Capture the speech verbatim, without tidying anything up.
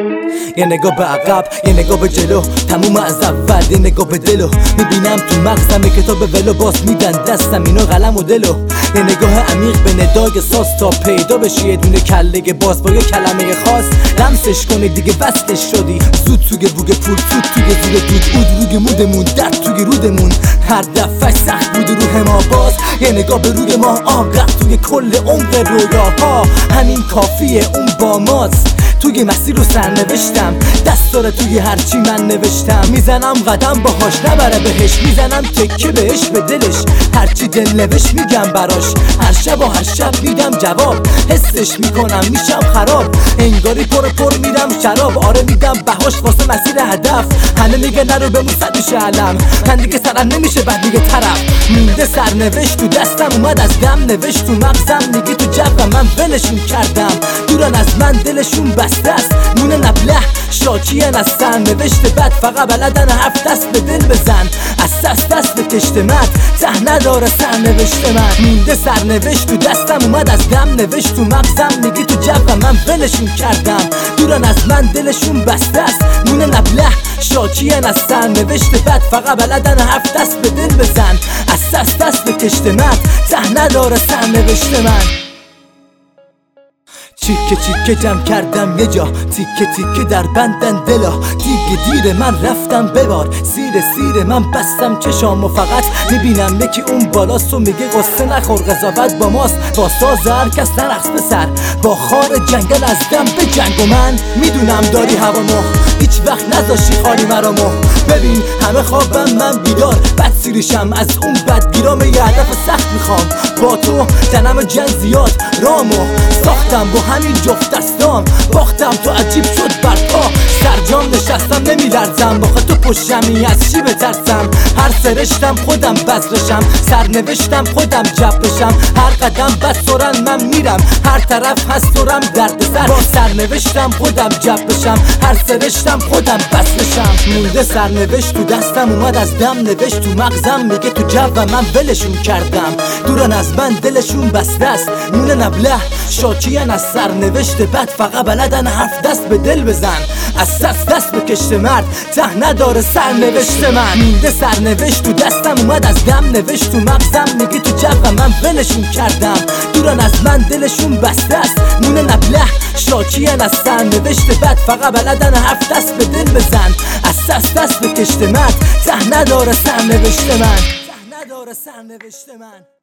یه نگاه به عقب، یه نگاه به جلو، تموم از اول. یه نگاه به دلو میبینم تو مغزم کتاب ولو، باز میدن دستم اینو قلم و دلو. یه نگاه عمیق به ندای ساز تا پیدا بشی یه دونه کله باز با یه کلمه خاص. لمسش کنی دیگه وصلش شدی، زود توی بوگ پول، زود توی زیر دود، اود روگ مودمون، درد توی رودمون. هر دفعه سخت بود روح ما، باز یه نگاه به روی ما، آقا توی کل عمق رویاها. همین کافیه، اون با ماست. توی مسیر رو سرنوشتم، دست داره توی هرچی من نوشتم. میزنم قدم باهاش نبره بهش، میزنم تکه بهش به دلش. هرچی دل نوشت میگم براش، هر شب و هر شب میدم جواب. حسش میکنم میشم خراب، انگاری پر پر میرم شراب. آره میدم بهاش واسه مسیر هدف. همه میگه نرو بمون صد میشه علم، من دیگه سرم نمیشه بعد میگه طرف. مونده سرنوشت تو دستم، اومد از دم نوشت تو مغزم. میگه تو جبرم من ولشون کردم، دورن از من دلشون بسته است. مونه نبله شاکیان از سرنوشت بد، فقط بلدن حرف دست به دل بزن. از دست دست به کشت مد، ته نداره سرنوشت من. مونده سرنوشت تو دستم، اومد از دم نوشت تو مغزم. میگه تو جبرم من ولشون کردم، دورن از من دلشون بسته است. مونه نبله شاکیان از سرنوشت بد، فقط بلدن حرف دست به دل بزن. از دست دست به کشت مد، ته نداره سرنوشت من. چیکه چیکه جمع کردم یه جا، تیکه تیکه در بندن دلا. دیگه دیر من رفتم ببار، سیر سیر من بستم چشام و فقط میبینم یکی اون بالاست و میگه قصه نخور، قضاوت با ماست. با ساز هر کس نرقص به سر، با خار جنگل از دم به جنگ. و من میدونم داری هوامو، هیچ وقت نذاشی خالی مرامو. ببین همه خوابم من بیدار، بد سیریشم از اون بدگیرام. یه هدف سخت میخوام با تو، تنم جنگ زیاد رامو ساختم با همین جفت دستام. باختم تو عجیب شد برپا، سرجام نشستم نمیلرزم. باخه تو پشمی از چی بترسم؟ هر سرشتم خودم بذرشم، سرنوشتم خودم جبرشم. هر قدم بس سرن من میرم، هر طرف هست سرم درد سر. با سرنوشتم خودم جبرشم، هر سرشتم خودم بسرشم. مونده سرنوشت تو دستم، اومد از دم نوشت تو مغزم. میگه تو جو من ولشون کردم، دورن از من دلشون بسته است. مونه نبله شاکیان از سرنوشت بد، فقط بلدن حرف دست به دل بزن. از دست دست به کشت مرد، ته نداره سرنوشت من. مونده سرنوشت تو دستم، اومد از دم نوشت تو مغزم. میگه تو جو من ولشون کردم، دورن از من دلشون بسته است. مونه نبله شاکیان از سرنوشت بد، فقط بلدن حرف دست به دل بزن. از دست دست به کشت مرد، ته نداره سرنوشت من، ته نداره سرنوشت من.